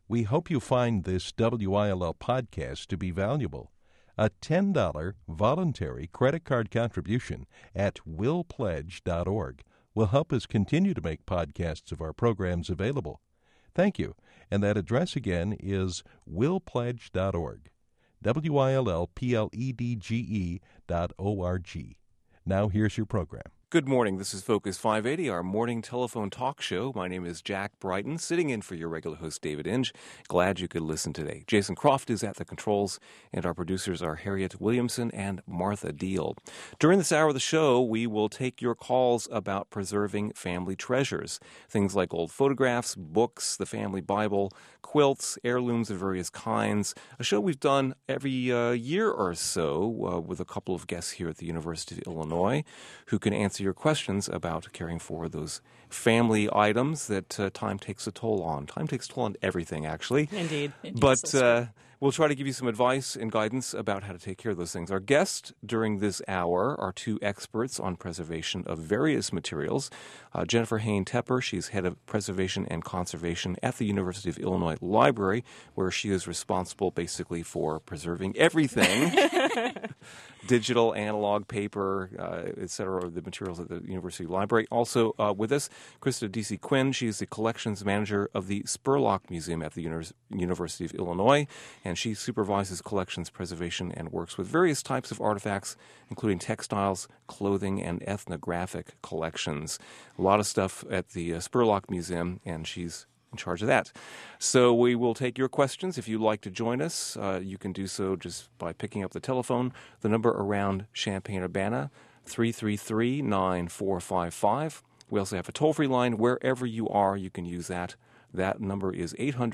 We hope you find this WILL podcast to be valuable. A $10 voluntary credit card contribution at willpledge.org will help us continue to make podcasts of our programs available. Thank you. And that address again is willpledge.org. WILLPLEDGE.org. Now here's your program. Good morning. This is Focus 580, our morning telephone talk show. My name is Jack Brighton, sitting in for your regular host, David Inge. Glad you could listen today. Jason Croft is at the controls, and our producers are Harriet Williamson and Martha Deal. During this hour of the show, we will take your calls about preserving family treasures. Things like old photographs, books, the family Bible, quilts, heirlooms of various kinds. A show we've done every year or so with a couple of guests here at the University of Illinois who can answer your questions about caring for those family items that time takes a toll on. Time takes a toll on everything, actually. Indeed. But we'll try to give you some advice and guidance about how to take care of those things. Our guests during this hour are two experts on preservation of various materials. Jennifer Hain-Tepper, she's head of preservation and conservation at the University of Illinois Library, where she is responsible basically for preserving everything. Digital, analog, paper, etc., the materials at the University Library. Also with us, Krista D.C. Quinn. She is the collections manager of the Spurlock Museum at the University of Illinois, and she supervises collections preservation and works with various types of artifacts, including textiles, clothing, and ethnographic collections. A lot of stuff at the Spurlock Museum, and she's in charge of that. So we will take your questions. If you'd like to join us, you can do so just by picking up the telephone. The number around Champaign-Urbana, 333-9455. We also have a toll-free line. Wherever you are, you can use that. That number is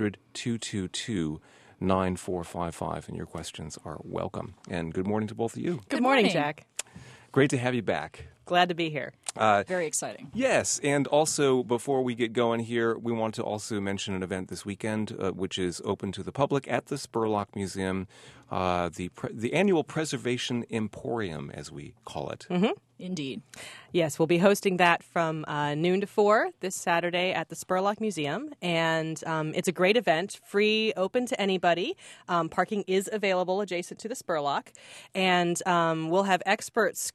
800-222-9455, and your questions are welcome. And good morning to both of you. Good morning, Jack. Great to have you back. Glad to be here. Very exciting. Yes, and also before we get going here, we want to also mention an event this weekend, which is open to the public at the Spurlock Museum, the annual Preservation Emporium, as we call it. Mm-hmm. Indeed. Yes, we'll be hosting that from noon to 4 this Saturday at the Spurlock Museum, and it's a great event, free, open to anybody. Parking is available adjacent to the Spurlock, and we'll have experts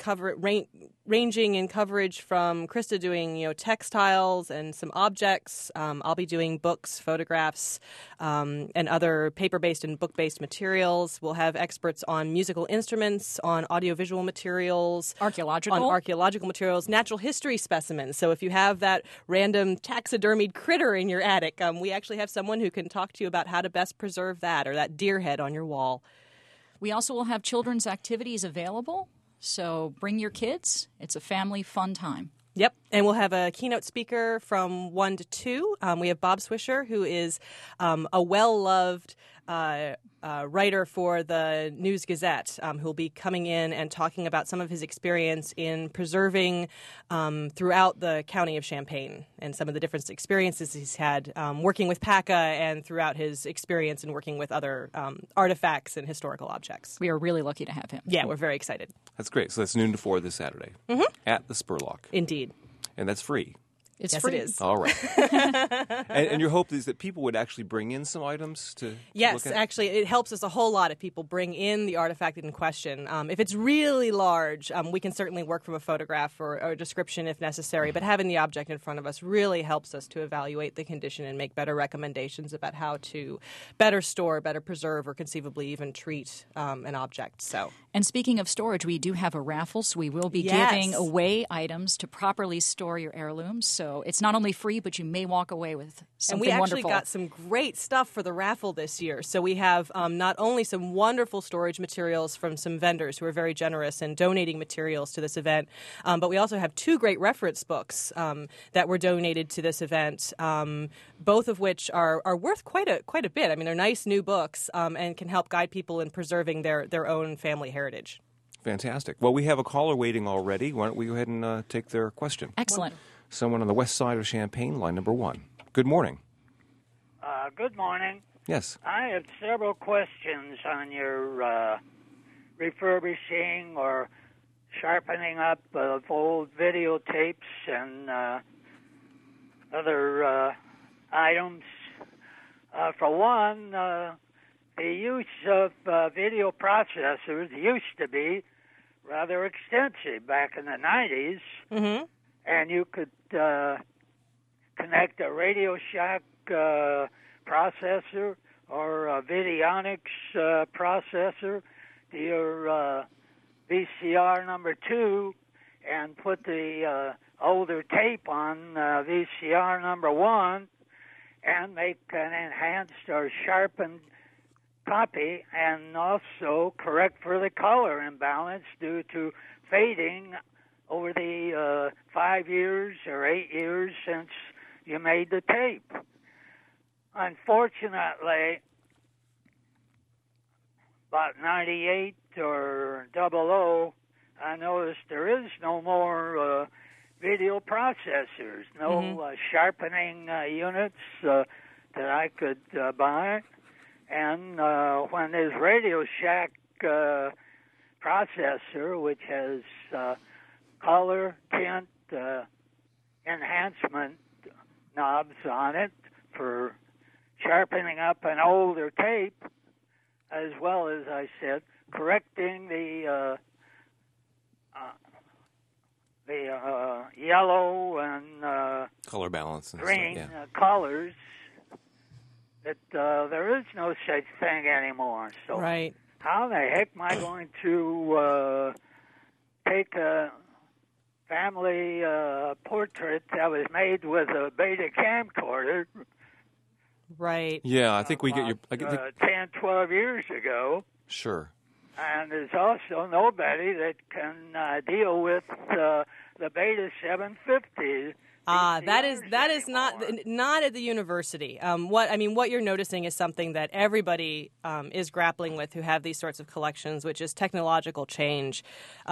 ranging in coverage from Krista doing textiles and some objects. I'll be doing books, photographs, and other paper-based and book-based materials. We'll have experts on musical instruments, on audiovisual materials, on archaeological materials, natural history specimens. So if you have that random taxidermied critter in your attic, we actually have someone who can talk to you about how to best preserve that, or that deer head on your wall. We also will have children's activities available, so bring your kids. It's a family fun time. Yep, and we'll have a keynote speaker from 1 to 2. We have Bob Swisher, who is a well-loved writer for the News Gazette, who'll be coming in and talking about some of his experience in preserving throughout the county of Champaign and some of the different experiences he's had working with PACA and throughout his experience in working with other artifacts and historical objects. We are really lucky to have him. Yeah, we're very excited. That's great. So that's noon to 4 this Saturday at the Spurlock. Indeed. And that's free. It's yes, free. It is. All right. and your hope is that people would actually bring in some items to Yes, look at? actually, it helps us a whole lot if people bring in the artifact in question. If it's really large, we can certainly work from a photograph or a description if necessary, but having the object in front of us really helps us to evaluate the condition and make better recommendations about how to better store, better preserve, or conceivably even treat an object. And speaking of storage, we do have a raffle, so we will be Yes. giving away items to properly store your heirlooms. So it's not only free, but you may walk away with something wonderful. And we actually wonderful. got some great stuff for the raffle this year. So we have not only some wonderful storage materials from some vendors who are very generous in donating materials to this event, but we also have 2 great reference books that were donated to this event, both of which are worth quite a bit. I mean, they're nice new books and can help guide people in preserving their own family heritage. Fantastic. Well, we have a caller waiting already. Why don't we go ahead and take their question? Excellent. Someone on the west side of Champaign, line number 1. Good morning. Good morning. Yes. I have several questions on your refurbishing or sharpening up of old videotapes and other items. For one, the use of video processors used to be rather extensive back in the 90s, Mm-hmm. and you could connect a Radio Shack processor or a Videonics processor to your VCR number 2 and put the older tape on VCR number 1 and make an enhanced or sharpened copy, and also correct for the color imbalance due to fading over the 5 years or 8 years since you made the tape. Unfortunately, about 98 or 00, I noticed there is no more video processors, no sharpening units that I could buy. And when this Radio Shack processor, which has color, tint, enhancement knobs on it for sharpening up an older tape, as well as, I said, correcting the yellow and Color balance and green stuff, yeah. colors, that there is no such thing anymore. So Right. how the heck am I going to take a family portrait that was made with a Beta camcorder Right. Yeah, I think we get your... I think, 10, 12 years ago, sure. and there's also nobody that can deal with the Beta 750. That is anymore. not at the university. What you're noticing is something that everybody is grappling with who have these sorts of collections, which is technological change.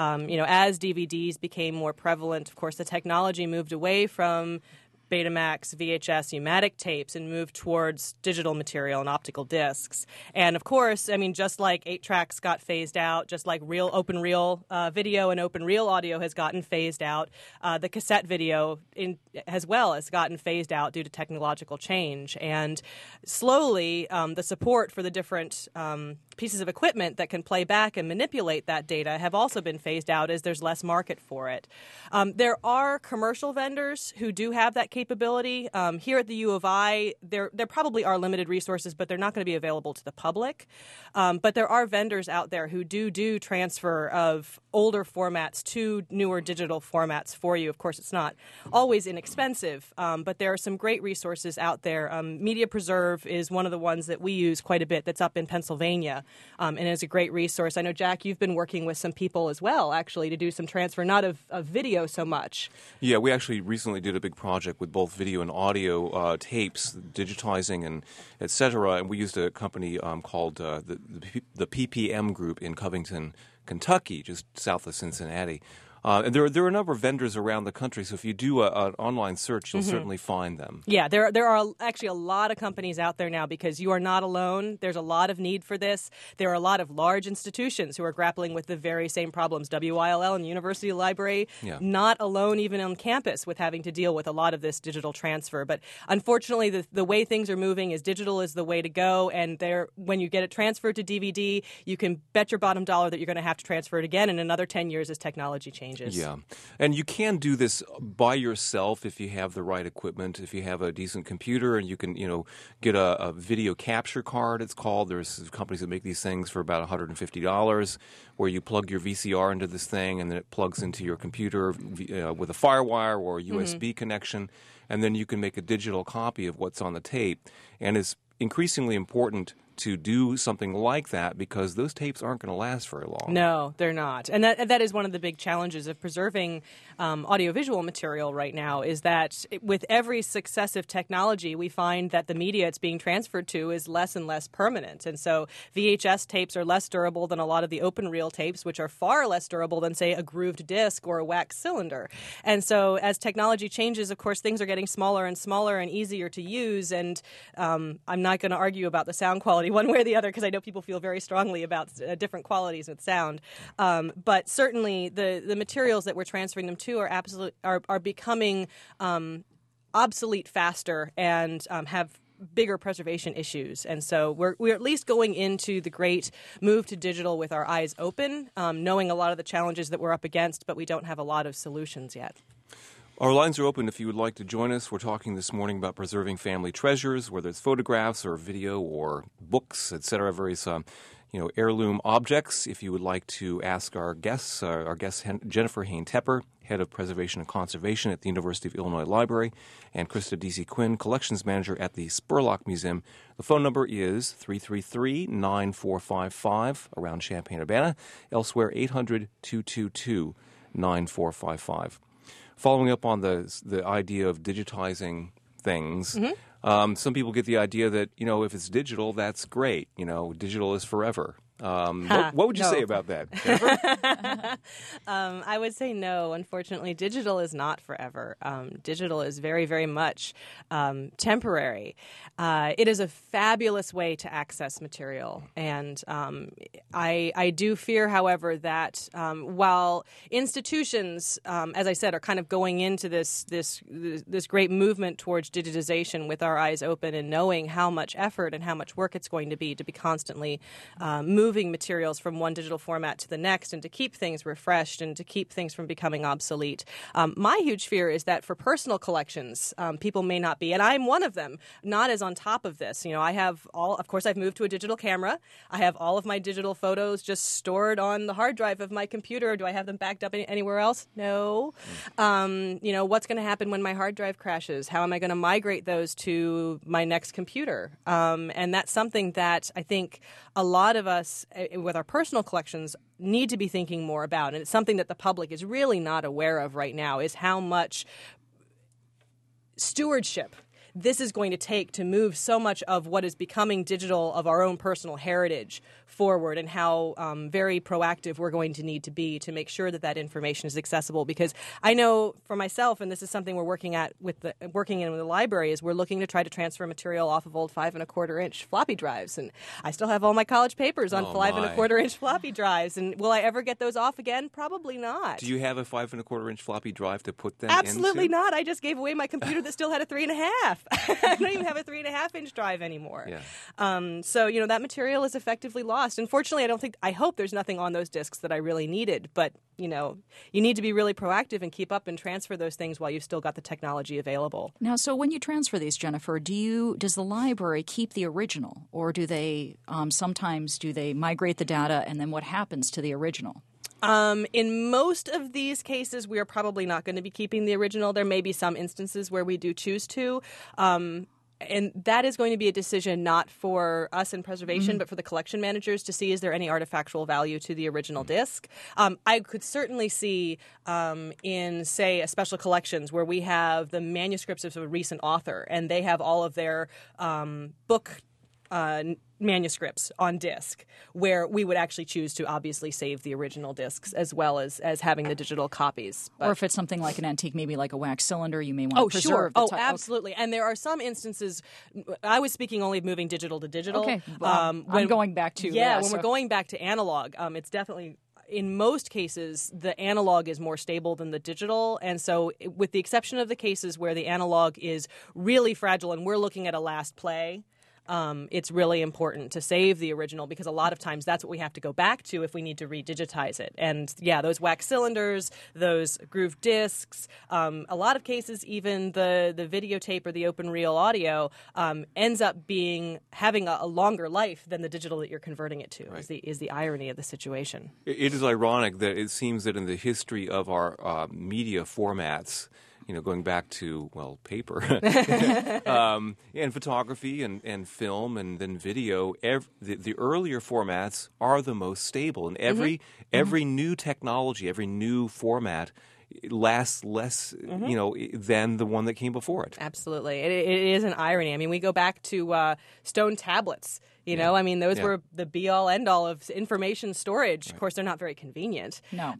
As DVDs became more prevalent, of course, the technology moved away from Betamax, VHS, U-matic tapes and moved towards digital material and optical discs. And of course, just like 8-tracks got phased out, just like open reel video and open reel audio has gotten phased out, the cassette video as well has gotten phased out due to technological change. And slowly, the support for the different pieces of equipment that can play back and manipulate that data have also been phased out as there's less market for it. There are commercial vendors who do have that capability. Here at the U of I, there probably are limited resources, but they're not going to be available to the public. But there are vendors out there who do transfer of older formats to newer digital formats for you. Of course, it's not always inexpensive, but there are some great resources out there. Media Preserve is one of the ones that we use quite a bit that's up in Pennsylvania, and is a great resource. I know, Jack, you've been working with some people as well, actually, to do some transfer, not of video so much. Yeah, we actually recently did a big project with both video and audio tapes, digitizing and et cetera, and we used a company called the PPM Group in Covington, Kentucky, just south of Cincinnati. And there are a number of vendors around the country, so if you do an online search, you'll certainly find them. Yeah, there are actually a lot of companies out there now because you are not alone. There's a lot of need for this. There are a lot of large institutions who are grappling with the very same problems. WILL and University Library, not alone even on campus with having to deal with a lot of this digital transfer. But unfortunately, the way things are moving is digital is the way to go, and when you get it transferred to DVD, you can bet your bottom dollar that you're going to have to transfer it again in another 10 years as technology changes. Yeah, and you can do this by yourself if you have the right equipment, if you have a decent computer, and you can, get a video capture card, it's called. There's companies that make these things for about $150, where you plug your VCR into this thing, and then it plugs into your computer with a FireWire or a USB connection, and then you can make a digital copy of what's on the tape. And it's increasingly important to do something like that because those tapes aren't going to last very long. No, they're not. And that is one of the big challenges of preserving audiovisual material right now is that with every successive technology, we find that the media it's being transferred to is less and less permanent. And so VHS tapes are less durable than a lot of the open reel tapes, which are far less durable than, say, a grooved disc or a wax cylinder. And so as technology changes, of course, things are getting smaller and smaller and easier to use. And I'm not going to argue about the sound quality one way or the other because I know people feel very strongly about different qualities with sound. But certainly the materials that we're transferring them to are becoming obsolete faster and have bigger preservation issues. And so we're at least going into the great move to digital with our eyes open, knowing a lot of the challenges that we're up against, but we don't have a lot of solutions yet. Our lines are open if you would like to join us. We're talking this morning about preserving family treasures, whether it's photographs or video or books, etc., various heirloom objects. If you would like to ask our guest Jennifer Hain Tepper, Head of Preservation and Conservation at the University of Illinois Library, and Krista Deasy Quinn, Collections Manager at the Spurlock Museum. The phone number is 333-9455 around Champaign-Urbana. Elsewhere, 800-222-9455. Following up on the idea of digitizing things, some people get the idea that, if it's digital, that's great. Digital is forever. What would you say about that, Jennifer? I would say no. Unfortunately, digital is not forever. Digital is very, very much temporary. It is a fabulous way to access material. And I do fear, however, that while institutions, as I said, are kind of going into this great movement towards digitization with our eyes open and knowing how much effort and how much work it's going to be constantly moving materials from one digital format to the next and to keep things refreshed and to keep things from becoming obsolete. My huge fear is that for personal collections, people may not be, and I'm one of them, not as on top of this. I have of course, I've moved to a digital camera. I have all of my digital photos just stored on the hard drive of my computer. Do I have them backed up anywhere else? No. What's going to happen when my hard drive crashes? How am I going to migrate those to my next computer? And that's something that I think a lot of us with our personal collections need to be thinking more about. And it's something that the public is really not aware of right now, is how much stewardship this is going to take to move so much of what is becoming digital of our own personal heritage forward, and how very proactive we're going to need to be to make sure that information is accessible. Because I know for myself, and this is something we're working in with the library, is we're looking to try to transfer material off of old 5 1/4 inch floppy drives, and I still have all my college papers on 5 1/4 inch floppy drives. And will I ever get those off again? Probably not. Do you have a 5 1/4 inch floppy drive to put them Absolutely into? not. I just gave away my computer that still had a 3.5. I don't even have a 3.5 inch drive anymore. Yeah. So that material is effectively lost. Unfortunately, I hope there's nothing on those discs that I really needed. But you need to be really proactive and keep up and transfer those things while you've still got the technology available. Now, so when you transfer these, Jennifer, does the library keep the original, or do they sometimes migrate the data, and then what happens to the original? In most of these cases, we are probably not going to be keeping the original. There may be some instances where we do choose to. And that is going to be a decision not for us in preservation, but for the collection managers to see, is there any artifactual value to the original disc? I could certainly see in, say, a special collections where we have the manuscripts of a recent author and they have all of their book manuscripts on disc, where we would actually choose to obviously save the original discs as well as having the digital copies. Or if it's something like an antique, maybe like a wax cylinder, you may want to preserve the absolutely. And there are some instances, I was speaking only of moving digital to digital. Okay. I'm going back to... when we're going back to analog, it's definitely... In most cases, the analog is more stable than the digital. And so with the exception of the cases where the analog is really fragile and we're looking at a last play, it's really important to save the original, because a lot of times that's what we have to go back to if we need to redigitize it. And those wax cylinders, those grooved discs, a lot of cases even the videotape or the open reel audio ends up having a longer life than the digital that you're converting it to. Right. is the irony of the situation. It is ironic that it seems that in the history of our media formats, going back to, paper and photography and film and then video, the earlier formats are the most stable. And every new technology, every new format lasts less, than the one that came before it. Absolutely. It is an irony. I mean, we go back to stone tablets. Those were the be-all, end-all of information storage. Right. Of course, they're not very convenient. No.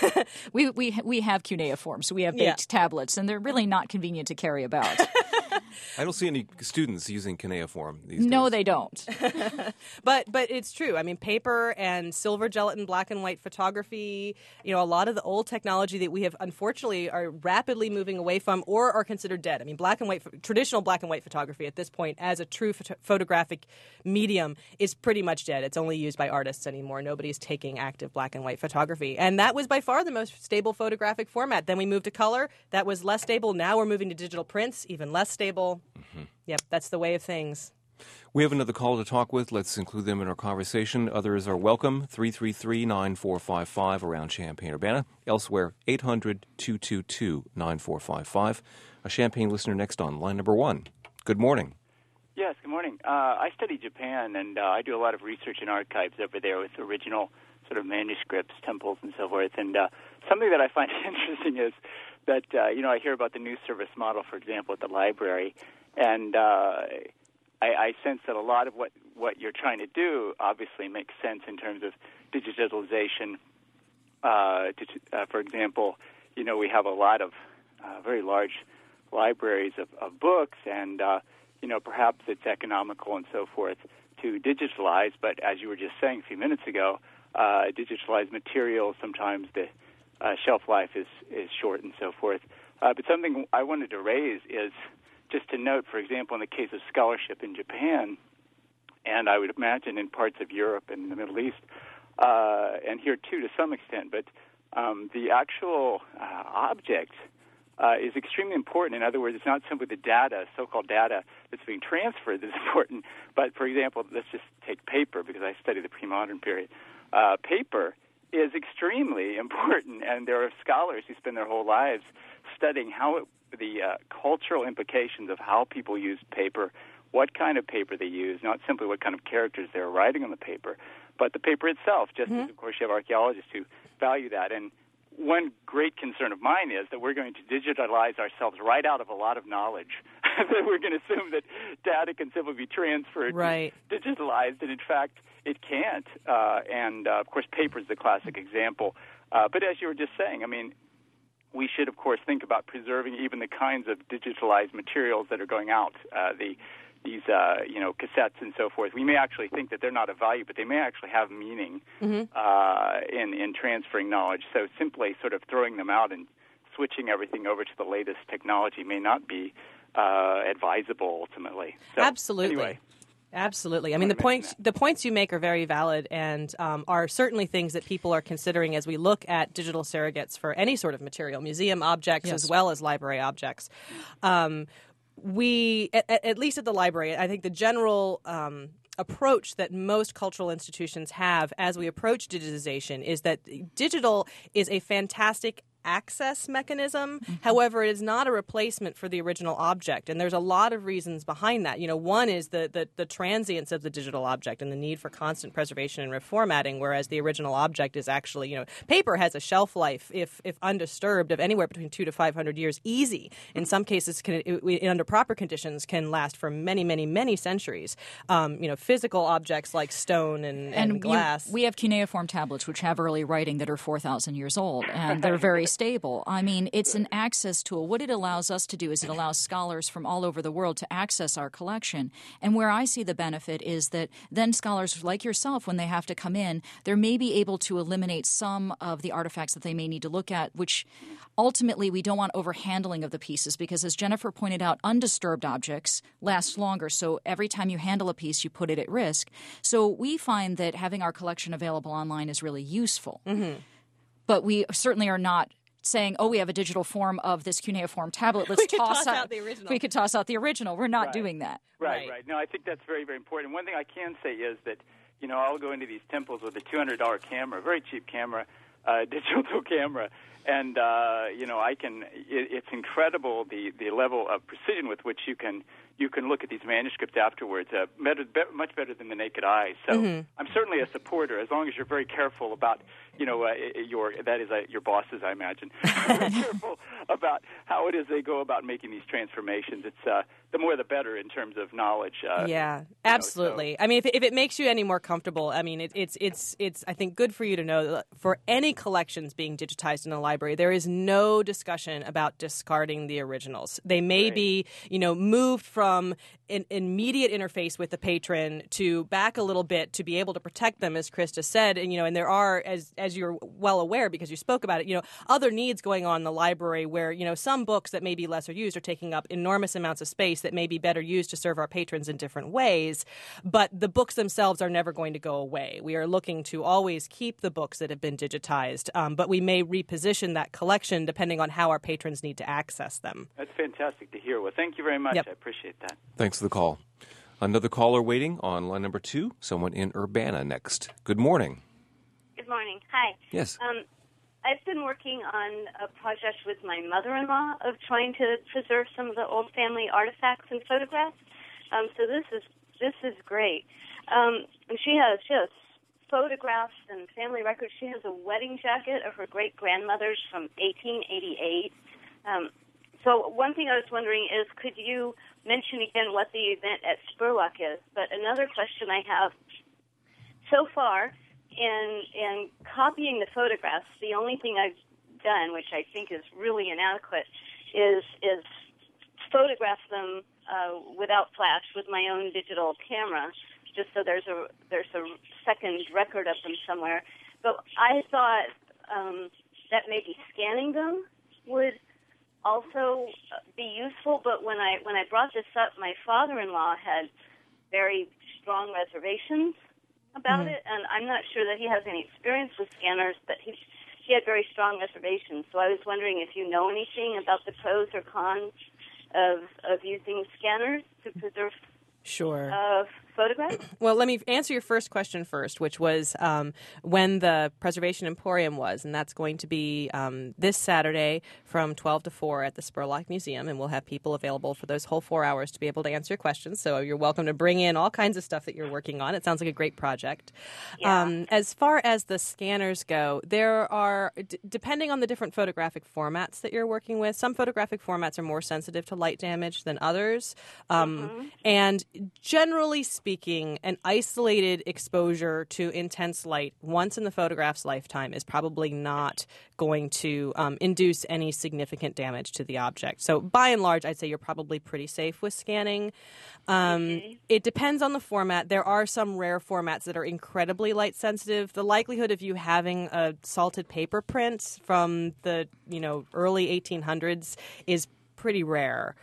We have cuneiform, so we have baked tablets, and they're really not convenient to carry about. I don't see any students using cuneiform these days. No, they don't. But it's true. I mean, paper and silver gelatin black and white photography, a lot of the old technology that we have unfortunately are rapidly moving away from or are considered dead. I mean, traditional black and white photography at this point as a true photographic medium is pretty much dead. It's only used by artists anymore. Nobody's taking active black and white photography. And that was by far the most stable photographic format. Then we moved to color. That was less stable. Now we're moving to digital prints, even less stable. Mm-hmm. Yep, that's the way of things. We have another call to talk with. Let's include them in our conversation. Others are welcome. 333-9455 around Champaign-Urbana. Elsewhere, 800-222-9455. A Champaign listener next on line number 1. Good morning. Yes, good morning. I study Japan, and I do a lot of research in archives over there with original sort of manuscripts, temples, and so forth. And something that I find interesting is that, I hear about the new service model, for example, at the library, and I sense that a lot of what you're trying to do obviously makes sense in terms of digitalization. For example, we have a lot of very large libraries of books, and perhaps it's economical and so forth to digitalize, but as you were just saying a few minutes ago, digitalized materials, sometimes the shelf life is short and so forth. But something I wanted to raise is just to note, for example, in the case of scholarship in Japan, and I would imagine in parts of Europe and the Middle East, and here too to some extent, but the actual object is extremely important. In other words, it's not simply the data, so-called data, that's being transferred that's important, but, for example, let's just take paper, because I study the pre-modern period. Paper is extremely important, and there are scholars who spend their whole lives studying the cultural implications of how people use paper, what kind of paper they use, not simply what kind of characters they're writing on the paper, but the paper itself, just as, of course, you have archaeologists who value that. And one great concern of mine is that we're going to digitalize ourselves right out of a lot of knowledge. That we're going to assume that data can simply be transferred, digitalized, and in fact, it can't. And of course, paper is the classic example. But as you were just saying, I mean, we should, of course, think about preserving even the kinds of digitalized materials that are going out, these cassettes and so forth. We may actually think that they're not of value, but they may actually have meaning in transferring knowledge. So simply sort of throwing them out and switching everything over to the latest technology may not be advisable ultimately. So, Absolutely. Anyway. Absolutely. I mean, the points you make are very valid and are certainly things that people are considering as we look at digital surrogates for any sort of material, museum objects as well as library objects. We, at least at the library, I think the general approach that most cultural institutions have as we approach digitization is that digital is a fantastic access mechanism. However, it is not a replacement for the original object, and there's a lot of reasons behind that. One is the transience of the digital object and the need for constant preservation and reformatting, whereas the original object is actually, paper has a shelf life, if undisturbed, of anywhere between 200 to 500 years, easy. In some cases, under proper conditions, can last for many, many, many centuries. Physical objects like stone and glass. We have cuneiform tablets, which have early writing that are 4,000 years old, and they're very stable. I mean, it's an access tool. What it allows us to do is it allows scholars from all over the world to access our collection. And where I see the benefit is that then scholars like yourself, when they have to come in, they're maybe able to eliminate some of the artifacts that they may need to look at, which ultimately we don't want overhandling of the pieces because, as Jennifer pointed out, undisturbed objects last longer. So every time you handle a piece, you put it at risk. So we find that having our collection available online is really useful. But we certainly are not saying, we have a digital form of this cuneiform tablet. Let's toss out the original. We could toss out the original. We're not doing that. Right. No, I think that's very, very important. One thing I can say is that, I'll go into these temples with a $200 camera, a very cheap camera, digital camera, and, it's incredible the level of precision with which you can you can look at these manuscripts afterwards, much better than the naked eye. So I'm certainly a supporter, as long as you're very careful about, your bosses, I imagine, very careful about how it is they go about making these transformations. It's the more the better in terms of knowledge. Yeah, absolutely. I mean, if it makes you any more comfortable, I mean, it's I think good for you to know that for any collections being digitized in a library, there is no discussion about discarding the originals. They may be, moved from an immediate interface with the patron to back a little bit to be able to protect them, as Krista said. And, and there are, as you're well aware because you spoke about it, other needs going on in the library where, some books that may be lesser used are taking up enormous amounts of space that may be better used to serve our patrons in different ways. But the books themselves are never going to go away. We are looking to always keep the books that have been digitized, but we may reposition that collection depending on how our patrons need to access them. That's fantastic to hear. Well, thank you very much. Yep. I appreciate that. Thanks for the call. Another caller waiting on line number 2, someone in Urbana next. Good morning. Good morning. Hi. Yes. I've been working on a project with my mother-in-law of trying to preserve some of the old family artifacts and photographs. So this is great. And she has photographs and family records. She has a wedding jacket of her great-grandmother's from 1888. So one thing I was wondering is, could you mention again what the event at Spurlock is? But another question I have, so far, in copying the photographs, the only thing I've done, which I think is really inadequate, is photograph them without flash with my own digital camera, just so there's a second record of them somewhere. But I thought that maybe scanning them would also be useful. But when I brought this up, my father-in-law had very strong reservations about it, and I'm not sure that he has any experience with scanners, but he had very strong reservations. So I was wondering if you know anything about the pros or cons of using scanners to preserve photographs? Well, let me answer your first question first, which was when the Preservation Emporium was, and that's going to be this Saturday from 12 to 4 at the Spurlock Museum, and we'll have people available for those whole 4 hours to be able to answer your questions. So you're welcome to bring in all kinds of stuff that you're working on. It sounds like a great project. Yeah. As far as the scanners go, there are, depending on the different photographic formats that you're working with, some photographic formats are more sensitive to light damage than others. And generally speaking, an isolated exposure to intense light once in the photograph's lifetime is probably not going to induce any significant damage to the object. So by and large, I'd say you're probably pretty safe with scanning. It depends on the format. There are some rare formats that are incredibly light sensitive. The likelihood of you having a salted paper print from the early 1800s is pretty rare.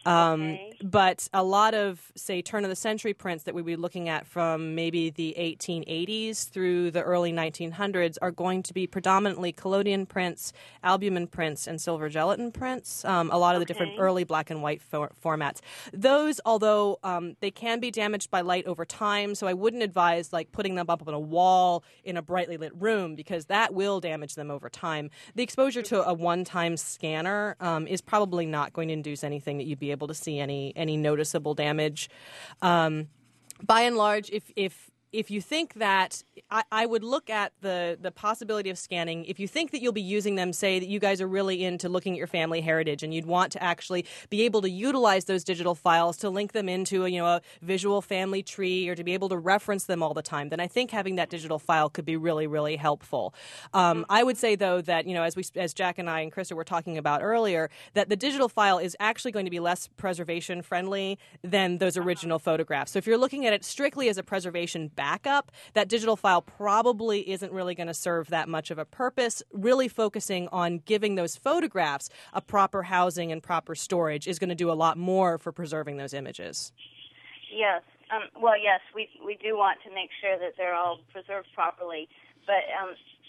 But a lot of, say, turn-of-the-century prints that we'd be looking at from maybe the 1880s through the early 1900s are going to be predominantly collodion prints, albumin prints, and silver gelatin prints, a lot of the different early black and white formats. Those, although they can be damaged by light over time, so I wouldn't advise putting them up on a wall in a brightly lit room because that will damage them over time. The exposure to a one-time scanner is probably not going to induce anything that you'd be able to see any noticeable damage. By and large, if you think that, I would look at the possibility of scanning. If you think that you'll be using them, say that you guys are really into looking at your family heritage and you'd want to actually be able to utilize those digital files to link them into a visual family tree or to be able to reference them all the time, then I think having that digital file could be really, really helpful. I would say, though, that as Jack and I and Krista were talking about earlier, that the digital file is actually going to be less preservation friendly than those original photographs. So if you're looking at it strictly as a preservation backup, that digital file probably isn't really going to serve that much of a purpose. Really focusing on giving those photographs a proper housing and proper storage is going to do a lot more for preserving those images. Yes. Yes, we do want to make sure that they're all preserved properly. But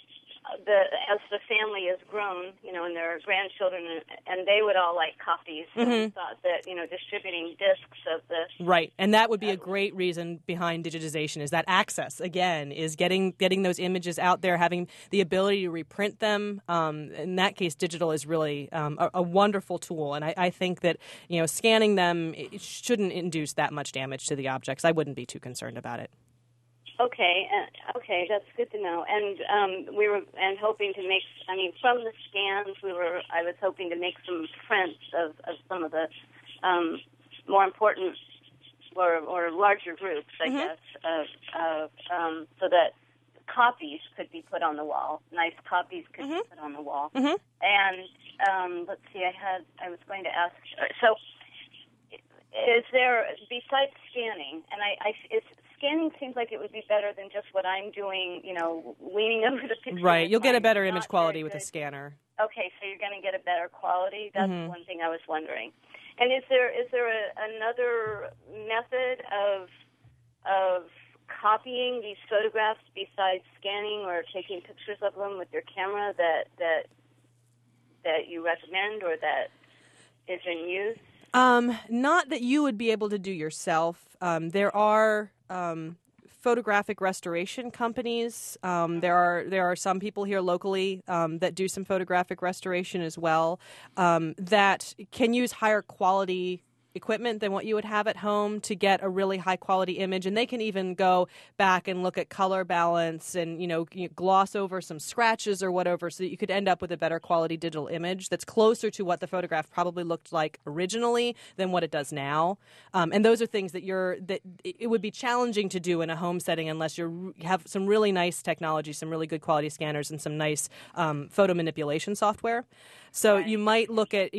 as the family has grown, and their grandchildren, and they would all like copies. So we thought that, distributing discs of this. Right, and that would be a great reason behind digitization, is that access, again, is getting those images out there, having the ability to reprint them. In that case, digital is really a wonderful tool, and I think that, scanning them, it shouldn't induce that much damage to the objects. I wouldn't be too concerned about it. Okay, that's good to know. And we were hoping to make. From the scans, I was hoping to make some prints of some of the more important or larger groups, I guess, so that copies could be put on the wall. Nice copies could be put on the wall. And let's see, I was going to ask. So, is there, besides scanning, and scanning seems like it would be better than just what I'm doing, leaning over the picture. Right, you'll get a better image quality with a scanner. Okay, so you're going to get a better quality. That's one thing I was wondering. And is there another method of copying these photographs besides scanning or taking pictures of them with your camera that you recommend or that is in use? Not that you would be able to do yourself. There are photographic restoration companies. There are some people here locally that do some photographic restoration as well, that can use higher quality equipment than what you would have at home to get a really high quality image, and they can even go back and look at color balance and gloss over some scratches or whatever, so that you could end up with a better quality digital image that's closer to what the photograph probably looked like originally than what it does now. And those are things that it would be challenging to do in a home setting unless you have some really nice technology, some really good quality scanners, and some nice photo manipulation software. So you might look at,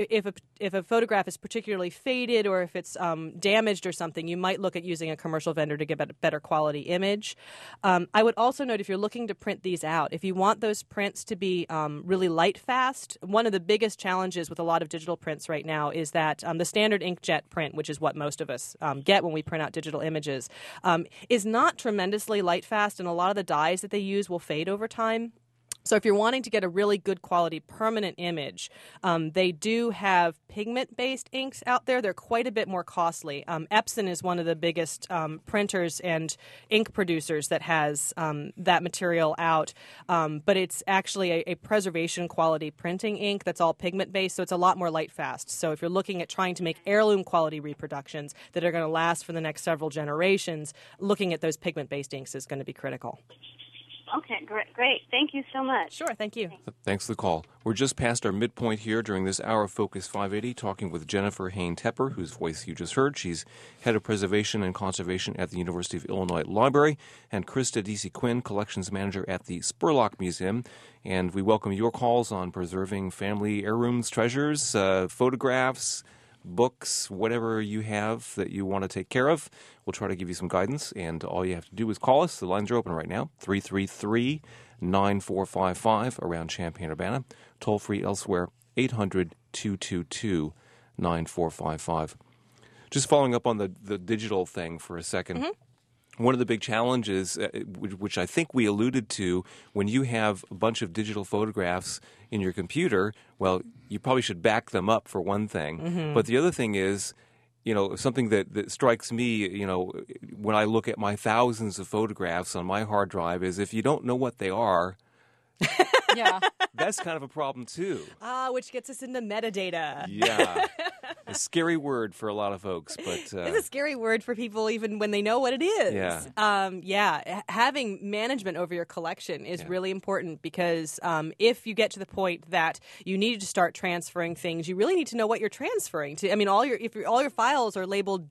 if a photograph is particularly faded or if it's damaged or something, you might look at using a commercial vendor to get a better quality image. I would also note, if you're looking to print these out, if you want those prints to be really light fast, one of the biggest challenges with a lot of digital prints right now is that the standard inkjet print, which is what most of us get when we print out digital images, is not tremendously light fast, and a lot of the dyes that they use will fade over time. So if you're wanting to get a really good quality permanent image, they do have pigment-based inks out there. They're quite a bit more costly. Epson is one of the biggest printers and ink producers that has that material out. But it's actually a preservation quality printing ink that's all pigment-based, so it's a lot more light-fast. So if you're looking at trying to make heirloom quality reproductions that are going to last for the next several generations, looking at those pigment-based inks is going to be critical. Okay, great. Thank you so much. Sure, thank you. Thanks for the call. We're just past our midpoint here during this hour of Focus 580, talking with Jennifer Hain Tepper, whose voice you just heard. She's head of preservation and conservation at the University of Illinois Library, and Krista D.C. Quinn, collections manager at the Spurlock Museum. And we welcome your calls on preserving family heirlooms, treasures, photographs, books, whatever you have that you want to take care of. We'll try to give you some guidance, and all you have to do is call us. The lines are open right now, 333-9455 around Champaign-Urbana. Toll-free elsewhere, 800-222-9455. Just following up on the digital thing for a second. One of the big challenges, which I think we alluded to, when you have a bunch of digital photographs in your computer, well, you probably should back them up for one thing. But the other thing is, something that strikes me, when I look at my thousands of photographs on my hard drive is if you don't know what they are, that's kind of a problem too. Which gets us into metadata. Yeah. A scary word for a lot of folks, but it's a scary word for people even when they know what it is. Having management over your collection is really important, because if you get to the point that you need to start transferring things, you really need to know what you're transferring to. I mean, all your files are labeled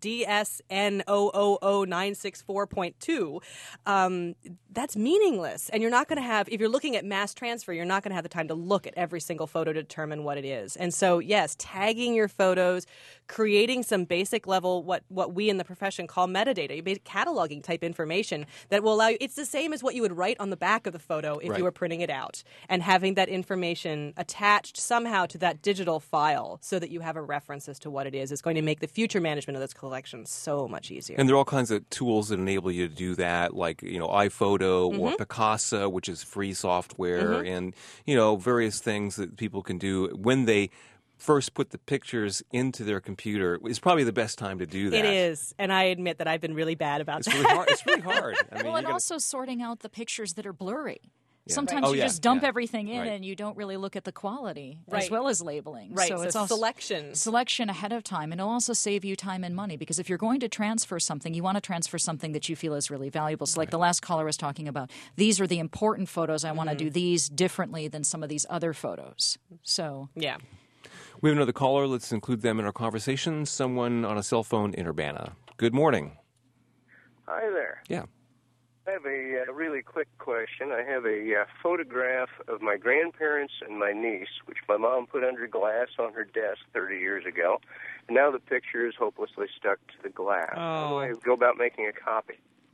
DSN000964.2. That's meaningless, and you're not going to have. If you're looking at mass transfer, you're not going to have the time to look at every single photo to determine what it is. And so, yes, tagging your photos photos, creating some basic level, what we in the profession call metadata, cataloging type information that will allow you. It's the same as what you would write on the back of the photo if you were printing it out, and having that information attached somehow to that digital file so that you have a reference as to what it is going to make the future management of those collections so much easier. And there are all kinds of tools that enable you to do that, like, iPhoto or Picasa, which is free software, and, various things that people can do when they first put the pictures into their computer. Is probably the best time to do that. It is, and I admit that I've been really bad about that. Really hard. It's really hard. I mean, and also sorting out the pictures that are blurry. Yeah. Sometimes you just dump everything in and you don't really look at the quality as well as labeling. Right, so it's also selection ahead of time. And it'll also save you time and money, because if you're going to transfer something, you want to transfer something that you feel is really valuable. So like the last caller was talking about, these are the important photos. I want to do these differently than some of these other photos. So yeah. We have another caller. Let's include them in our conversation. Someone on a cell phone in Urbana. Good morning. Hi there. Yeah. I have a really quick question. I have a photograph of my grandparents and my niece, which my mom put under glass on her desk 30 years ago. And now the picture is hopelessly stuck to the glass. How do I go about making a copy?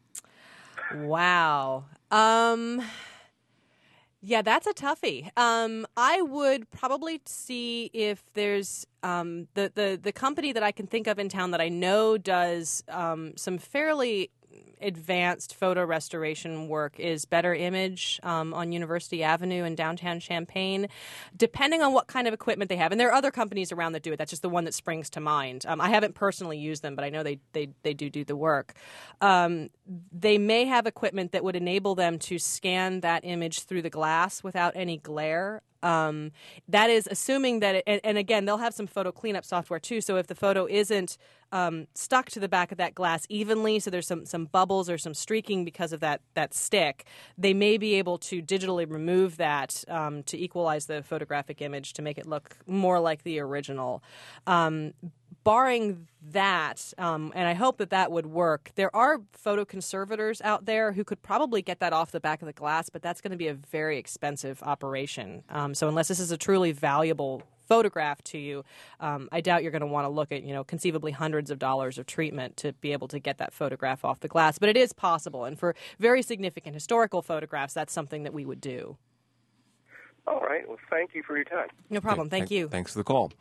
Wow. Yeah, that's a toughie. I would probably see if there's the company that I can think of in town that I know does some fairly advanced photo restoration work is Better Image on University Avenue in downtown Champaign, depending on what kind of equipment they have. And there are other companies around that do it. That's just the one that springs to mind. I haven't personally used them, but I know they do the work. They may have equipment that would enable them to scan that image through the glass without any glare. That is assuming that, and again, they'll have some photo cleanup software too. So if the photo isn't stuck to the back of that glass evenly, so there's some bubbles or some streaking because of that stick, they may be able to digitally remove that to equalize the photographic image to make it look more like the original. Barring that, and I hope that would work, there are photo conservators out there who could probably get that off the back of the glass, but that's going to be a very expensive operation. So unless this is a truly valuable photograph to you, I doubt you're going to want to look at, conceivably hundreds of dollars of treatment to be able to get that photograph off the glass. But it is possible, and for very significant historical photographs, that's something that we would do. All right. Well, thank you for your time. No problem. Thank you. Thanks for the call.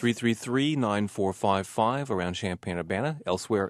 333-9455 around Champaign-Urbana. Elsewhere,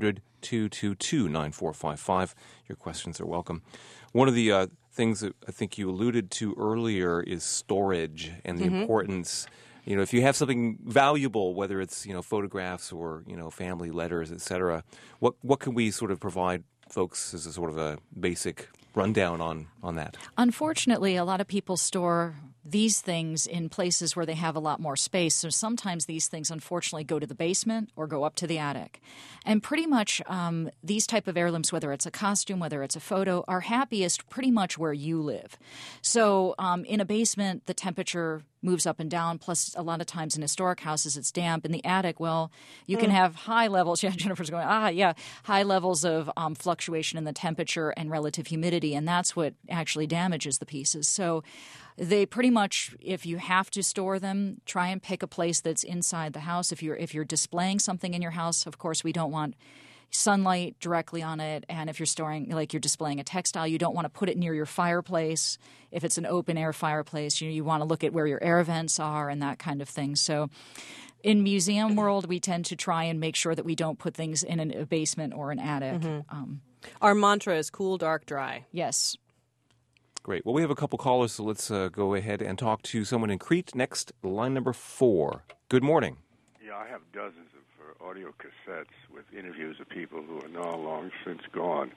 800-222-9455. Your questions are welcome. One of the things that I think you alluded to earlier is storage and the importance. If you have something valuable, whether it's, photographs or, family letters, et cetera, what can we sort of provide folks as a sort of a basic rundown on that? Unfortunately, a lot of people store these things in places where they have a lot more space. So sometimes these things, unfortunately, go to the basement or go up to the attic. And pretty much these type of heirlooms, whether it's a costume, whether it's a photo, are happiest pretty much where you live. So in a basement, the temperature moves up and down. Plus, a lot of times in historic houses, it's damp. In the attic, well, you can have high levels. Yeah, Jennifer's going, high levels of fluctuation in the temperature and relative humidity. And that's what actually damages the pieces. So they pretty much, if you have to store them, try and pick a place that's inside the house. If you're displaying something in your house, of course, we don't want sunlight directly on it. And if you're storing, like you're displaying a textile, you don't want to put it near your fireplace. If it's an open air fireplace, you want to look at where your air vents are and that kind of thing. So in museum world, we tend to try and make sure that we don't put things in a basement or an attic. Our mantra is cool, dark, dry. Yes. Great. Well, we have a couple callers, so let's go ahead and talk to someone in Crete. Next, line number 4. Good morning. Yeah, I have dozens of audio cassettes with interviews of people who are now long since gone.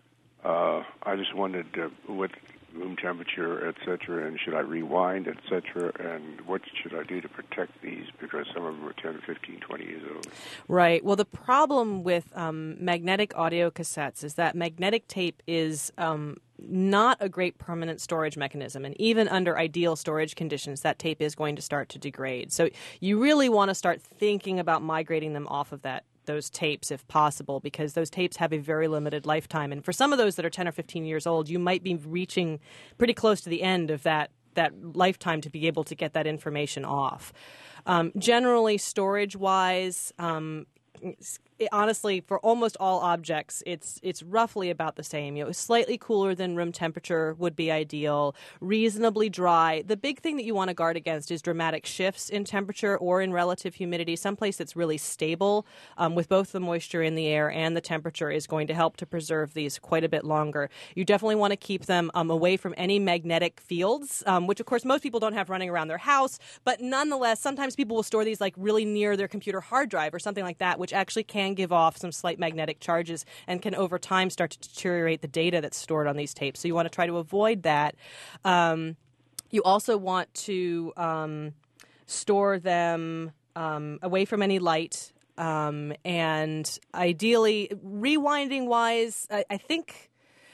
I just wondered what room temperature, et cetera, and should I rewind, et cetera, and what should I do to protect these, because some of them are 10, 15, 20 years old. Right. Well, the problem with magnetic audio cassettes is that magnetic tape is not a great permanent storage mechanism, and even under ideal storage conditions, that tape is going to start to degrade. So you really want to start thinking about migrating them off of those tapes if possible, because those tapes have a very limited lifetime. And for some of those that are 10 or 15 years old, you might be reaching pretty close to the end of that lifetime to be able to get that information off. Generally, storage-wise, honestly, for almost all objects, it's roughly about the same. Slightly cooler than room temperature would be ideal. Reasonably dry. The big thing that you want to guard against is dramatic shifts in temperature or in relative humidity. Someplace that's really stable with both the moisture in the air and the temperature is going to help to preserve these quite a bit longer. You definitely want to keep them away from any magnetic fields, which of course most people don't have running around their house. But nonetheless, sometimes people will store these like really near their computer hard drive or something like that, which actually can give off some slight magnetic charges and can over time start to deteriorate the data that's stored on these tapes. So you want to try to avoid that. You also want to store them away from any light. And ideally, rewinding wise, I think...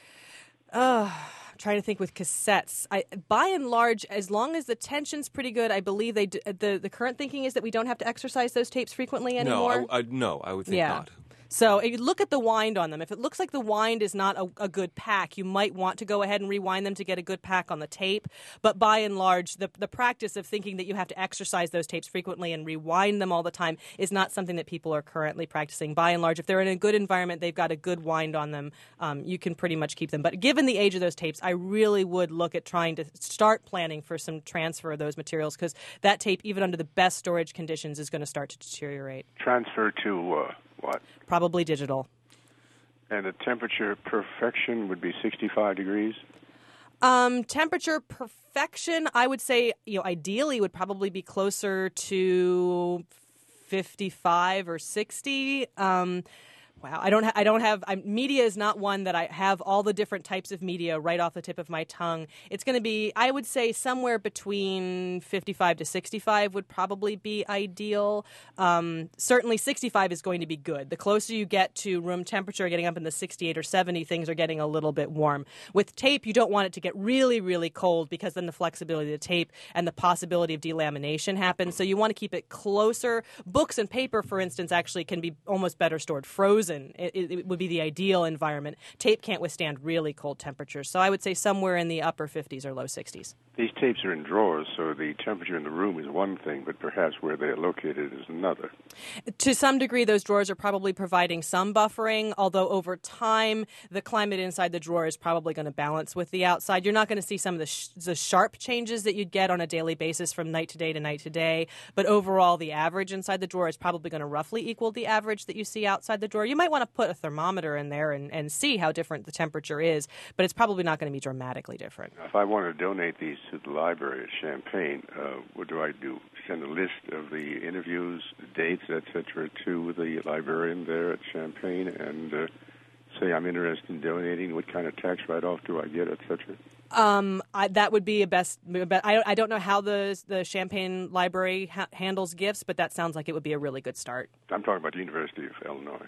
trying to think with cassettes. By and large, as long as the tension's pretty good, I believe the current thinking is that we don't have to exercise those tapes frequently anymore. No, I would think not. So look at the wind on them. If it looks like the wind is not a good pack, you might want to go ahead and rewind them to get a good pack on the tape. But by and large, the practice of thinking that you have to exercise those tapes frequently and rewind them all the time is not something that people are currently practicing. By and large, if they're in a good environment, they've got a good wind on them, you can pretty much keep them. But given the age of those tapes, I really would look at trying to start planning for some transfer of those materials, because that tape, even under the best storage conditions, is going to start to deteriorate. Transfer to what? Probably digital. And the temperature perfection would be 65 degrees? Temperature perfection, I would say, ideally would probably be closer to 55 or 60. Wow, I don't have media is not one that I have all the different types of media right off the tip of my tongue. It's going to be, I would say, somewhere between 55 to 65 would probably be ideal. Certainly 65 is going to be good. The closer you get to room temperature, getting up in the 68 or 70, things are getting a little bit warm. With tape, you don't want it to get really, really cold, because then the flexibility of the tape and the possibility of delamination happens. So you want to keep it closer. Books and paper, for instance, actually can be almost better stored frozen. It would be the ideal environment. Tape can't withstand really cold temperatures, so I would say somewhere in the upper 50s or low 60s. These tapes are in drawers, so the temperature in the room is one thing, but perhaps where they're located is another. To some degree, those drawers are probably providing some buffering, although over time, the climate inside the drawer is probably going to balance with the outside. You're not going to see some of the sharp changes that you'd get on a daily basis from night to day to night to day, but overall, the average inside the drawer is probably going to roughly equal the average that you see outside the drawer. You might want to put a thermometer in there and see how different the temperature is, but it's probably not going to be dramatically different. If I want to donate these to the library at Champaign, what do I do? Send a list of the interviews, the dates, etc., to the librarian there at Champaign, and say I'm interested in donating. What kind of tax write-off do I get, etc.? That would be a best. I don't know how the Champaign Library handles gifts, but that sounds like it would be a really good start. I'm talking about the University of Illinois.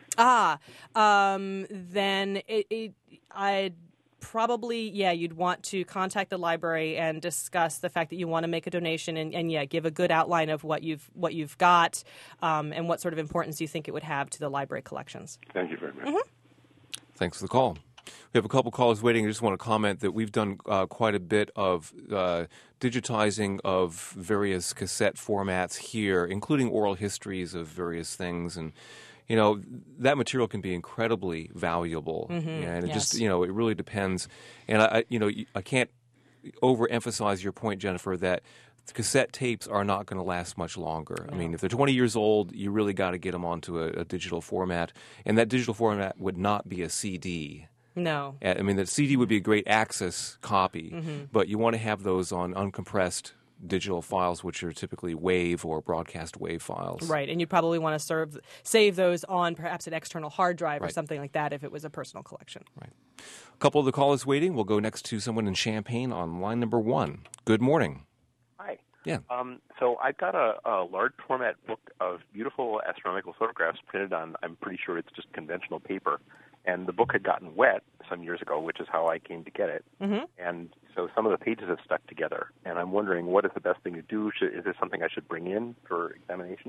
Then I'd probably, you'd want to contact the library and discuss the fact that you want to make a donation, and give a good outline of what you've got, and what sort of importance you think it would have to the library collections. Thank you very much. Mm-hmm. Thanks for the call. We have a couple callers waiting. I just want to comment that we've done quite a bit of digitizing of various cassette formats here, including oral histories of various things. And, that material can be incredibly valuable. Mm-hmm. And it Yes. just, it really depends. And, I can't overemphasize your point, Jennifer, that cassette tapes are not going to last much longer. No. I mean, if they're 20 years old, you really got to get them onto a digital format. And that digital format would not be a CD. No. I mean, the CD would be a great access copy, Mm-hmm. but you want to have those on uncompressed digital files, which are typically WAV or broadcast WAV files. Right, and you'd probably want to save those on perhaps an external hard drive or Right. something like that if it was a personal collection. Right. A couple of the callers waiting. We'll go next to someone in Champaign on line number 1. Good morning. Hi. Yeah. So I've got a large format book of beautiful astronomical photographs printed on, I'm pretty sure it's just conventional paper. And the book had gotten wet some years ago, which is how I came to get it. Mm-hmm. And so some of the pages have stuck together. And I'm wondering, what is the best thing to do? Is this something I should bring in for examination?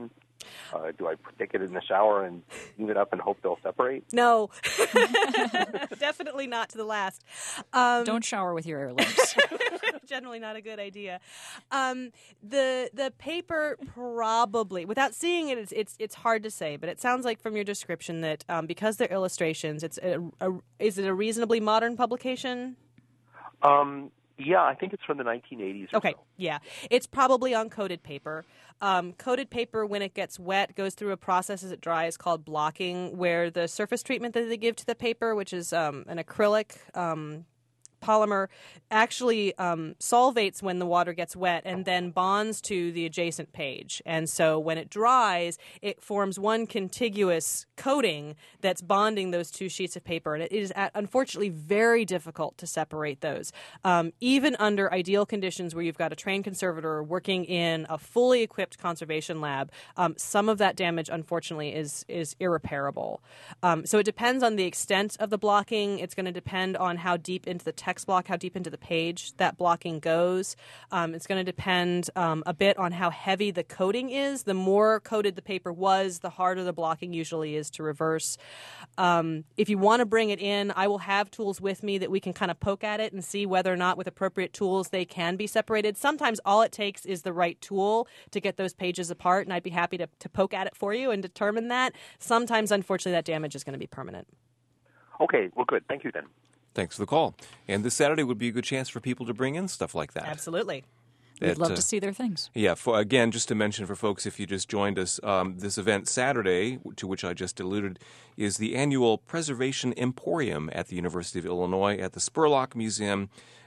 Do I take it in the shower and leave it up and hope they'll separate? No, definitely not to the last. Don't shower with your heirlooms. Generally not a good idea. The paper probably, without seeing it, it's hard to say, but it sounds like from your description that because they're illustrations, is it a reasonably modern publication? Yeah, I think it's from the 1980s. Okay, so. yeah. It's probably on coated paper. Coated paper, when it gets wet, goes through a process as it dries called blocking, where the surface treatment that they give to the paper, which is an acrylic polymer, actually solvates when the water gets wet and then bonds to the adjacent page. And so when it dries, it forms one contiguous coating that's bonding those two sheets of paper. And it is unfortunately very difficult to separate those. Even under ideal conditions where you've got a trained conservator working in a fully equipped conservation lab, some of that damage, unfortunately, is irreparable. So it depends on the extent of the blocking. It's going to depend on how deep into the text block, how deep into the page that blocking goes. It's going to depend a bit on how heavy the coating is. The more coated the paper was, the harder the blocking usually is to reverse. If you want to bring it in, I will have tools with me that we can kind of poke at it and see whether or not with appropriate tools they can be separated. Sometimes all it takes is the right tool to get those pages apart, and I'd be happy to poke at it for you and determine that. Sometimes, unfortunately, that damage is going to be permanent. Okay, well, good. Thank you then. Thanks for the call. And this Saturday would be a good chance for people to bring in stuff like that. Absolutely. We'd love to see their things. Yeah, again, just to mention for folks, if you just joined us, this event Saturday, to which I just alluded, is the annual Preservation Emporium at the University of Illinois at the Spurlock Museum.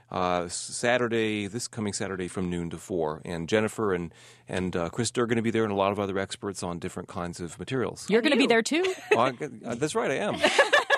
This coming Saturday from noon to 4. And Jennifer and Krista are going to be there, and a lot of other experts on different kinds of materials. You're going to be there too? That's right, I am.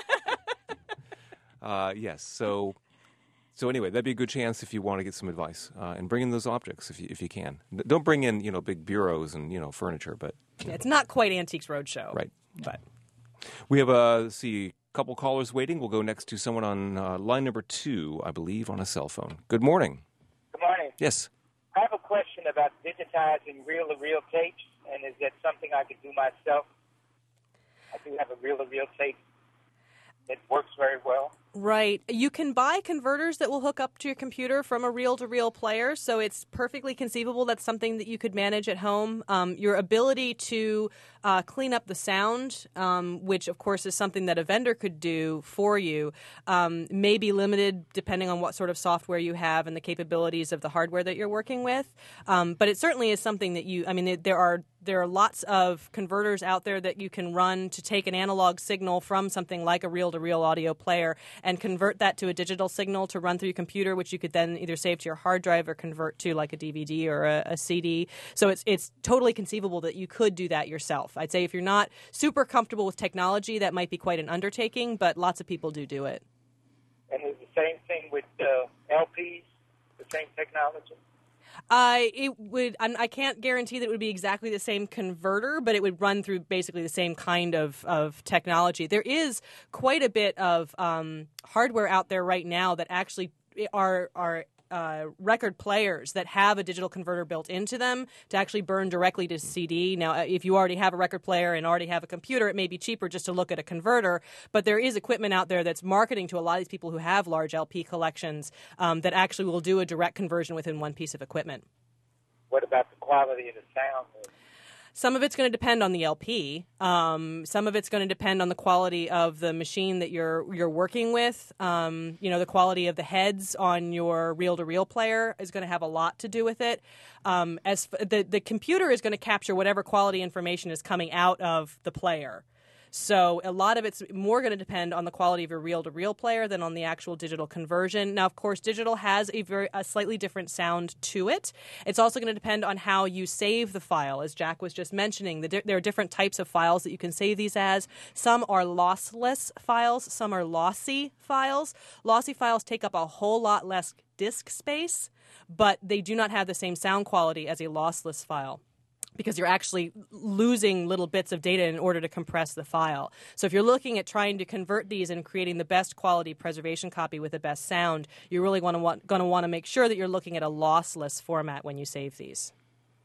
Yes. So anyway, that'd be a good chance if you want to get some advice and bring in those objects if you can. Don't bring in big bureaus and furniture, but it's not quite Antiques Roadshow, right? But we have a couple callers waiting. We'll go next to someone on line number 2, I believe, on a cell phone. Good morning. Good morning. Yes. I have a question about digitizing reel-to-reel tapes, and is that something I could do myself? I do have a reel-to-reel tape. It works very well. Right. You can buy converters that will hook up to your computer from a reel-to-reel player, so it's perfectly conceivable that's something that you could manage at home. Your ability to clean up the sound, which of course is something that a vendor could do for you, may be limited depending on what sort of software you have and the capabilities of the hardware that you're working with. But it certainly is something that there are lots of converters out there that you can run to take an analog signal from something like a reel-to-reel audio player and convert that to a digital signal to run through your computer, which you could then either save to your hard drive or convert to like a DVD or a CD. So it's totally conceivable that you could do that yourself. I'd say if you're not super comfortable with technology, that might be quite an undertaking, but lots of people do it. And is the same thing with LPs, the same technology? I can't guarantee that it would be exactly the same converter, but it would run through basically the same kind of technology. There is quite a bit of hardware out there right now that actually are record players that have a digital converter built into them to actually burn directly to CD. Now, if you already have a record player and already have a computer, it may be cheaper just to look at a converter, but there is equipment out there that's marketing to a lot of these people who have large LP collections that actually will do a direct conversion within one piece of equipment. What about the quality of the sound? Some of it's going to depend on the LP. Some of it's going to depend on the quality of the machine that you're working with. The quality of the heads on your reel-to-reel player is going to have a lot to do with it. The computer is going to capture whatever quality information is coming out of the player. So a lot of it's more going to depend on the quality of your reel-to-reel player than on the actual digital conversion. Now, of course, digital has a slightly different sound to it. It's also going to depend on how you save the file. As Jack was just mentioning, there are different types of files that you can save these as. Some are lossless files. Some are lossy files. Lossy files take up a whole lot less disk space, but they do not have the same sound quality as a lossless file, because you're actually losing little bits of data in order to compress the file. So if you're looking at trying to convert these and creating the best quality preservation copy with the best sound, you're really going to want to make sure that you're looking at a lossless format when you save these.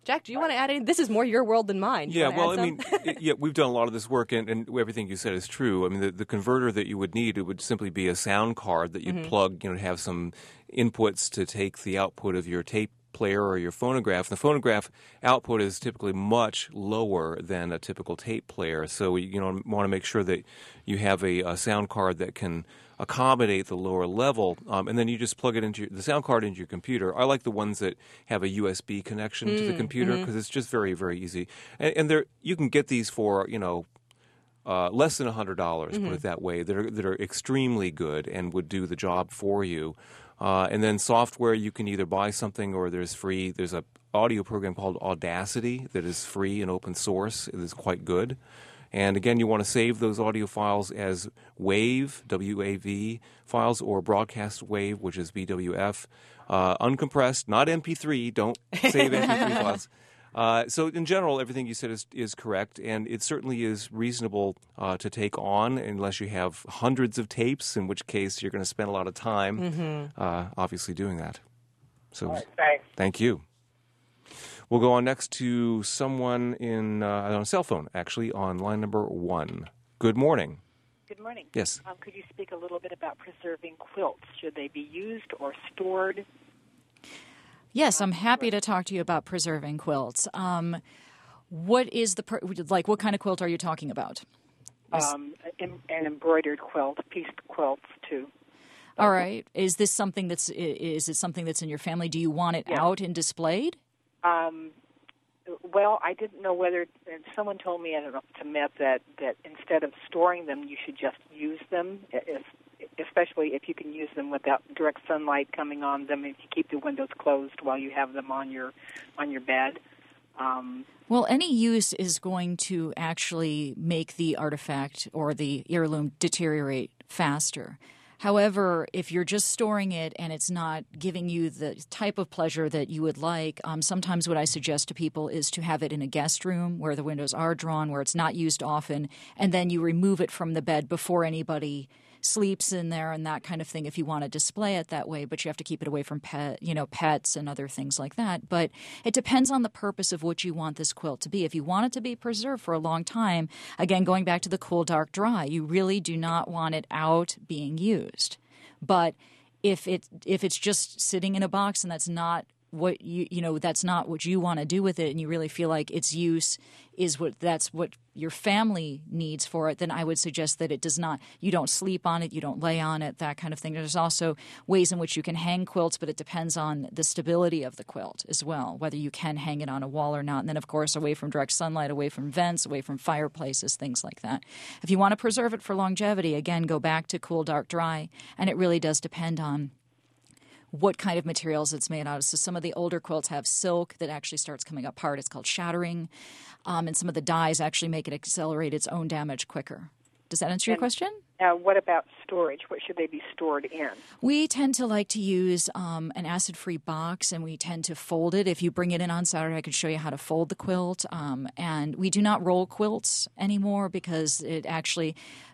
Jack, do you want to add anything? This is more your world than mine. Yeah, well, I mean, we've done a lot of this work, and everything you said is true. I mean, the converter that you would need, it would simply be a sound card that you'd plug, to have some inputs to take the output of your tape player or your phonograph. The phonograph output is typically much lower than a typical tape player, so want to make sure that you have a sound card that can accommodate the lower level, and then you just plug it into the sound card into your computer. I like the ones that have a USB connection to the computer because it's just very, very easy. And you can get these for less than $100, put it that way, that are extremely good and would do the job for you. And then software, you can either buy something or there's free. There's an audio program called Audacity that is free and open source. It is quite good. And again, you want to save those audio files as WAV, W-A-V files, or broadcast wave, which is BWF. Uncompressed, not MP3. Don't save MP3 files. So in general, everything you said is correct, and it certainly is reasonable to take on unless you have hundreds of tapes, in which case you're going to spend a lot of time obviously doing that. So thanks. Thank you. We'll go on next to someone on a cell phone, actually, on line number 1. Good morning. Good morning. Yes. Could you speak a little bit about preserving quilts? Should they be used or stored? Yes, I'm happy to talk to you about preserving quilts. What is what kind of quilt are you talking about? An embroidered quilt, pieced quilts too. All right. Is it something that's in your family? Do you want it out and displayed? Well, I didn't know whether someone told me, I don't know, to Met that instead of storing them, you should just use them, especially if you can use them without direct sunlight coming on them. If you keep the windows closed while you have them on your bed. Well, any use is going to actually make the artifact or the heirloom deteriorate faster. However, if you're just storing it and it's not giving you the type of pleasure that you would like, sometimes what I suggest to people is to have it in a guest room where the windows are drawn, where it's not used often, and then you remove it from the bed before anybody sleeps in there and that kind of thing if you want to display it that way, but you have to keep it away from pets and other things like that. But it depends on the purpose of what you want this quilt to be. If you want it to be preserved for a long time, again, going back to the cool, dark, dry, you really do not want it out being used. But if it's just sitting in a box and that's not what that's not what you want to do with it, and you really feel like its use is that's what your family needs for it, then I would suggest that you don't sleep on it, you don't lay on it, that kind of thing. There's also ways in which you can hang quilts, but it depends on the stability of the quilt as well, whether you can hang it on a wall or not. And then, of course, away from direct sunlight, away from vents, away from fireplaces, things like that. If you want to preserve it for longevity, again, go back to cool, dark, dry, and it really does depend on what kind of materials it's made out of. So some of the older quilts have silk that actually starts coming apart. It's called shattering. And some of the dyes actually make it accelerate its own damage quicker. Does that answer your question? What about storage? What should they be stored in? We tend to like to use an acid-free box, and we tend to fold it. If you bring it in on Saturday, I could show you how to fold the quilt. And we do not roll quilts anymore because it actually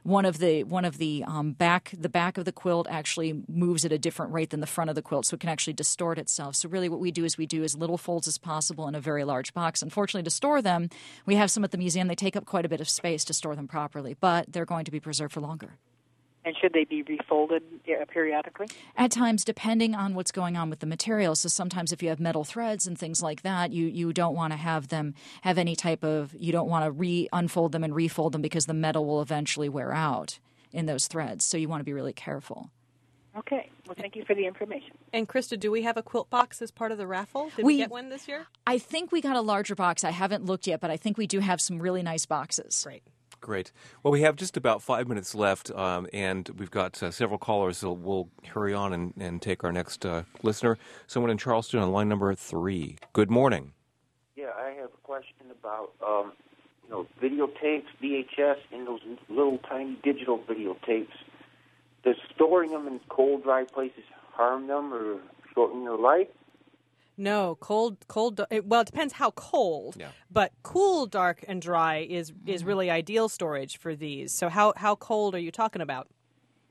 the back of the quilt actually moves at a different rate than the front of the quilt, so it can actually distort itself. So really, what we do is as little folds as possible in a very large box. Unfortunately, to store them, we have some at the museum. They take up quite a bit of space to store them properly, but they're going to be preserved for longer. And should they be refolded periodically? At times, depending on what's going on with the material. So sometimes if you have metal threads and things like that, you don't want to have them have any type of – you don't want to unfold them and refold them because the metal will eventually wear out in those threads. So you want to be really careful. Okay. Well, thank you for the information. And, Krista, do we have a quilt box as part of the raffle? Did we get one this year? I think we got a larger box. I haven't looked yet, but I think we do have some really nice boxes. Great. Well, we have just about 5 minutes left, and we've got several callers, so we'll hurry on and take our next listener. Someone in Charleston on line number 3. Good morning. Yeah, I have a question about, videotapes, VHS, and those little tiny digital videotapes. Does storing them in cold, dry places harm them or shorten their life? No, cold. Well, it depends how cold. Yeah. But cool, dark, and dry is really ideal storage for these. So how cold are you talking about?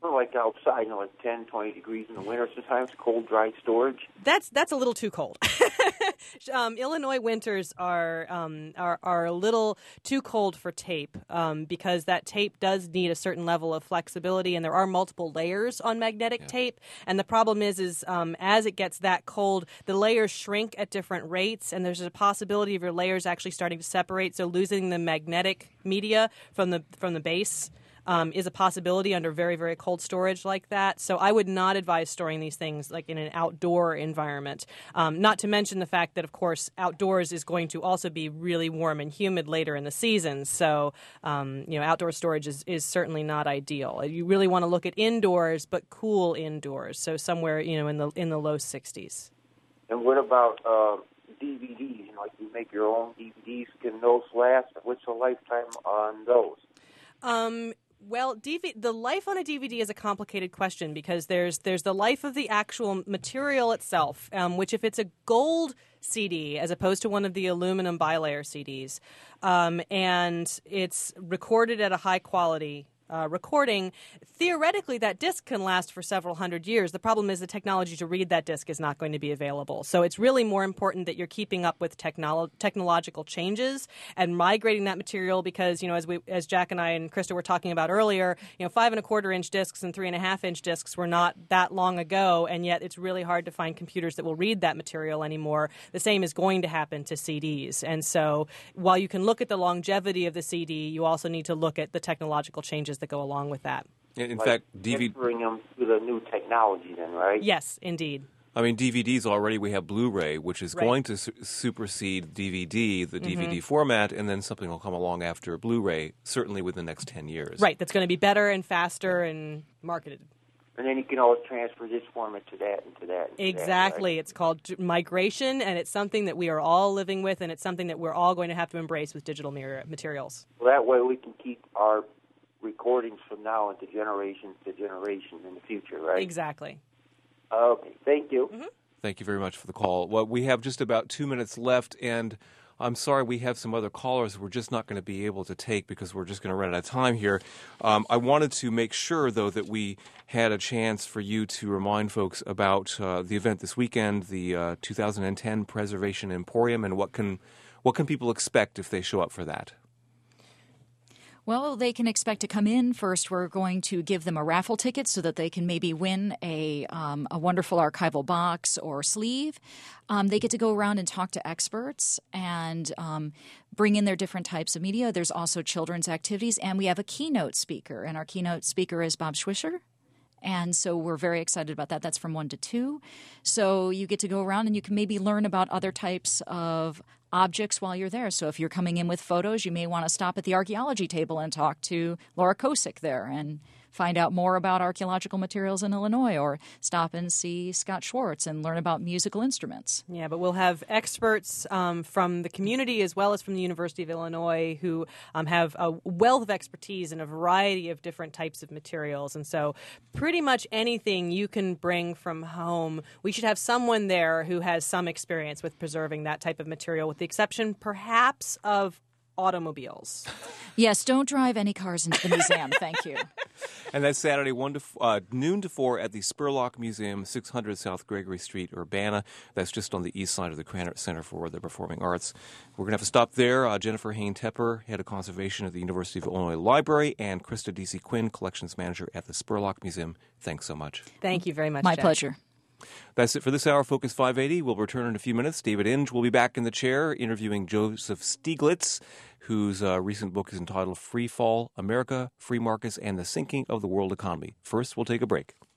like outside, like 10, 20 degrees in the winter sometimes, cold, dry storage. That's a little too cold. Illinois winters are a little too cold for tape because that tape does need a certain level of flexibility, and there are multiple layers on magnetic tape. And the problem is as it gets that cold, the layers shrink at different rates, and there's a possibility of your layers actually starting to separate. So losing the magnetic media from the base is a possibility under very, very cold storage like that. So I would not advise storing these things like in an outdoor environment. Not to mention the fact that, of course, outdoors is going to also be really warm and humid later in the season. So, outdoor storage is certainly not ideal. You really want to look at indoors, but cool indoors. So somewhere, in the low 60s. And what about DVDs? Like you make your own DVDs. Can those last? What's the lifetime on those? Well, the life on a DVD is a complicated question because there's the life of the actual material itself, which if it's a gold CD as opposed to one of the aluminum bilayer CDs, and it's recorded at a high quality recording, theoretically that disc can last for several hundred years. The problem is the technology to read that disc is not going to be available. So it's really more important that you're keeping up with technological changes and migrating that material because, as Jack and I and Krista were talking about earlier, 5 1/4-inch discs and 3 1/2-inch discs were not that long ago, and yet it's really hard to find computers that will read that material anymore. The same is going to happen to CDs. And so while you can look at the longevity of the CD, you also need to look at the technological changes that go along with that. In fact, bring them to the new technology then, right? Yes, indeed. I mean, DVDs already, we have Blu-ray, which is going to supersede DVD, the DVD format, and then something will come along after Blu-ray, certainly within the next 10 years. Right, that's going to be better and faster and marketed. And then you can always transfer this format to that and to that. And exactly. To that, right? It's called migration, and it's something that we are all living with, and it's something that we're all going to have to embrace with digital materials. Well, that way we can keep our recordings from now into generation to generation in the future, right? Exactly. Okay, thank you. Mm-hmm. Thank you very much for the call. Well, we have just about 2 minutes left, and I'm sorry we have some other callers we're just not going to be able to take because we're just going to run out of time here. I wanted to make sure, though, that we had a chance for you to remind folks about the event this weekend, the 2010 Preservation Emporium, and what can people expect if they show up for that? Well, they can expect to come in. First, we're going to give them a raffle ticket so that they can maybe win a wonderful archival box or sleeve. They get to go around and talk to experts and bring in their different types of media. There's also children's activities, and we have a keynote speaker, and our keynote speaker is Bob Schwischer. And so we're very excited about that. That's from 1 to 2. So you get to go around and you can maybe learn about other types of objects while you're there. So if you're coming in with photos, you may want to stop at the archaeology table and talk to Laura Kosick there and find out more about archaeological materials in Illinois, or stop and see Scott Schwartz and learn about musical instruments. Yeah, but we'll have experts from the community as well as from the University of Illinois who have a wealth of expertise in a variety of different types of materials. And so pretty much anything you can bring from home, we should have someone there who has some experience with preserving that type of material, with the exception perhaps of automobiles. Yes, don't drive any cars into the museum. Thank you. And that's Saturday, noon to 4 at the Spurlock Museum, 600 South Gregory Street, Urbana. That's just on the east side of the Krannert Center for the Performing Arts. We're going to have to stop there. Jennifer Hain Tepper, Head of Conservation at the University of Illinois Library, and Krista D.C. Quinn, Collections Manager at the Spurlock Museum. Thanks so much. Thank you very much, My Jack. pleasure. That's it for this hour, Focus 580. We'll return in a few minutes. David Inge will be back in the chair interviewing Joseph Stieglitz, whose recent book is entitled Free Fall, America, Free Markets, and the Sinking of the World Economy. First, we'll take a break.